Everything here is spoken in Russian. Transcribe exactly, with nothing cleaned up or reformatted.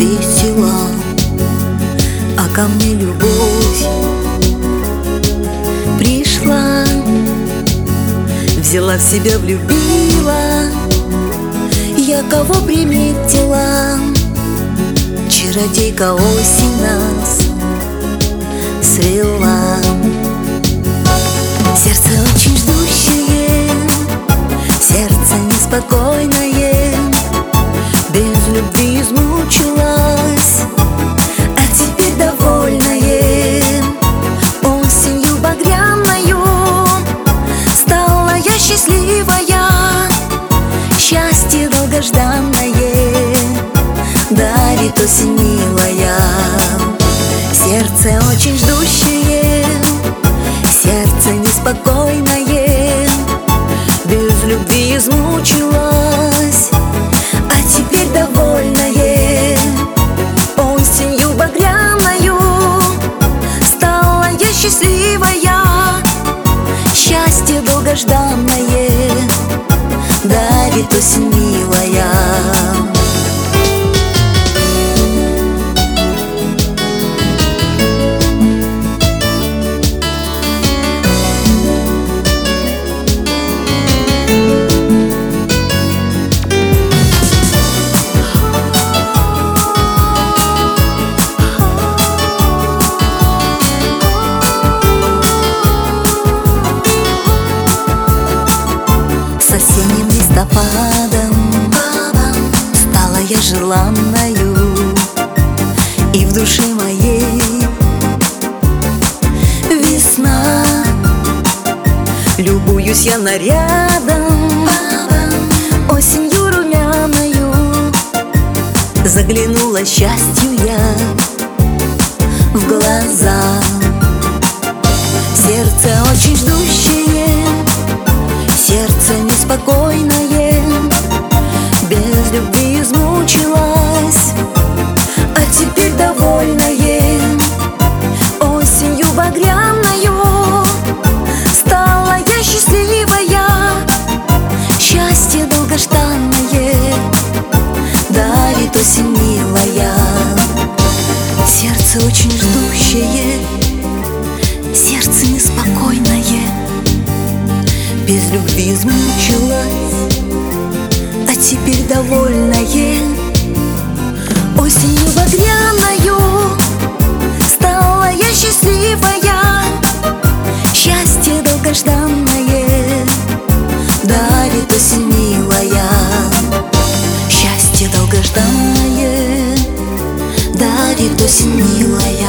весела, а ко мне любовь пришла, взяла в себя, влюбила. Я кого приметила? Чародейка осень нас свела. Сердце очень ждущее, сердце неспокойное, без любви измучилась, а теперь довольная. Осенью багряною стала я счастливая, счастье долгожданное дарит осень милая. Сердце очень ждущее, сердце неспокойное, без любви измучилась, а теперь довольная. Осенью багряною стала я счастливая, счастье долгожданное дарит осень милая. Осенним листопадом стала я желанною, и в душе моей весна. Любуюсь я нарядом, осенью румяною, заглянула счастью я в глаза. Сердце очень ждущее, сердце неспокойное, без любви измучилась, а теперь довольное. Осенью багряною стала я счастливая, счастье долгожданное дарит осень милая. Сердце очень ждущее, сердце неспокойное, без любви измучилась, а теперь довольная. Осенью багряною стала я счастливая, счастье долгожданное дарит осень милая. Счастье долгожданное дарит осень милая.